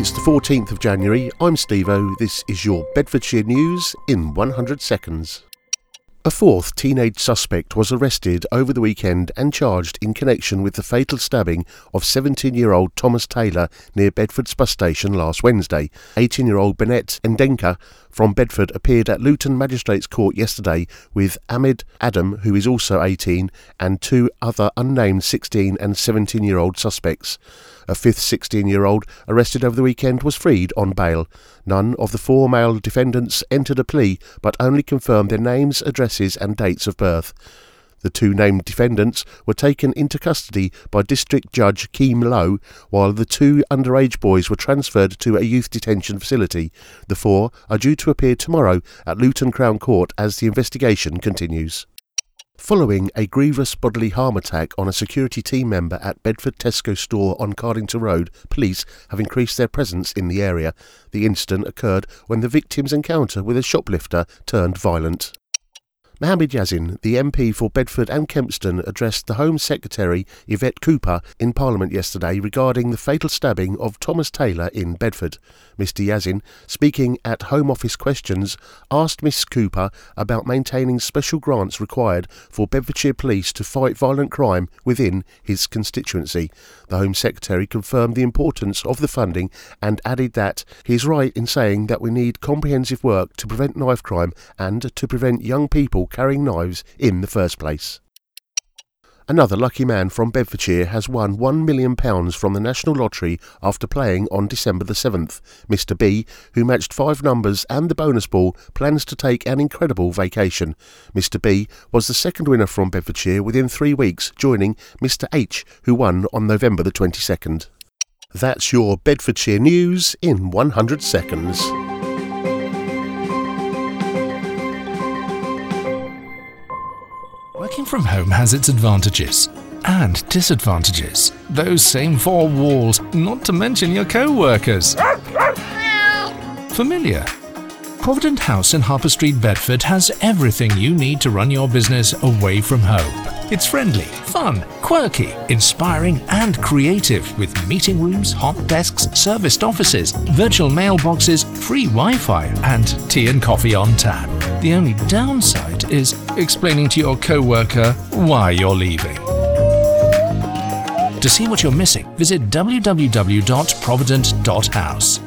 It's the 14th of January, I'm Steve-O, this is your Bedfordshire News in 100 seconds. A fourth teenage suspect was arrested over the weekend and charged in connection with the fatal stabbing of 17-year-old Thomas Taylor near Bedford's bus station last Wednesday. 18-year-old Bennett Ndenka from Bedford appeared at Luton Magistrates Court yesterday with Ahmed Adam, who is also 18, and two other unnamed 16 and 17-year-old suspects. A fifth 16-year-old arrested over the weekend was freed on bail. None of the four male defendants entered a plea, but only confirmed their names, addresses and dates of birth. The two named defendants were taken into custody by District Judge Keem Lowe, while the two underage boys were transferred to a youth detention facility. The four are due to appear tomorrow at Luton Crown Court as the investigation continues. Following a grievous bodily harm attack on a security team member at Bedford Tesco store on Cardington Road, police have increased their presence in the area. The incident occurred when the victim's encounter with a shoplifter turned violent. Mohammed Yazin, the MP for Bedford and Kempston, addressed the Home Secretary Yvette Cooper in Parliament yesterday regarding the fatal stabbing of Thomas Taylor in Bedford. Mr Yazin, speaking at Home Office Questions, asked Miss Cooper about maintaining special grants required for Bedfordshire Police to fight violent crime within his constituency. The Home Secretary confirmed the importance of the funding and added that he is right in saying that we need comprehensive work to prevent knife crime and to prevent young people carrying knives in the first place. Another lucky man from Bedfordshire has won £1 million from the National Lottery after playing on December the 7th. Mr B, who matched 5 numbers and the bonus ball, plans to take an incredible vacation. Mr B was the second winner from Bedfordshire within 3 weeks, joining Mr H, who won on November the 22nd. That's your Bedfordshire News in 100 seconds. Working from home has its advantages and disadvantages. Those same 4 walls, not to mention your co-workers. Familiar? Provident House in Harper Street, Bedford has everything you need to run your business away from home. It's friendly, fun, quirky, inspiring and creative with meeting rooms, hot desks, serviced offices, virtual mailboxes, free Wi-Fi and tea and coffee on tap. The only downside is explaining to your co-worker why you're leaving. To see what you're missing, visit www.provident.house.